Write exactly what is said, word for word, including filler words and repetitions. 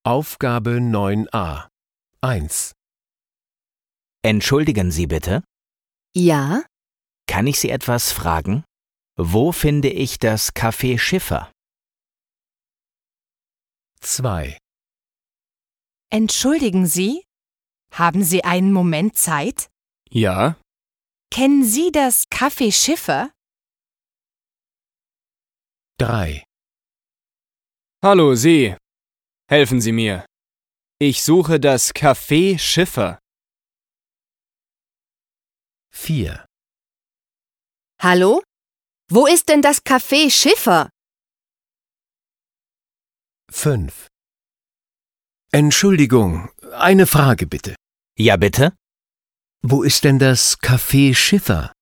Aufgabe neun a eins. Entschuldigen Sie bitte, Ja, kann ich Sie etwas fragen? Wo finde ich das Café Schiffer? zwei. entschuldigen Sie? Haben Sie einen Moment Zeit? Ja, Kennen Sie das Café Schiffer? drei. hallo Sie. Helfen Sie mir. Ich suche das Café Schiffer. vier. Hallo? Wo ist denn das Café Schiffer? fünf. Entschuldigung, eine Frage bitte. Ja, bitte? Wo ist denn das Café Schiffer?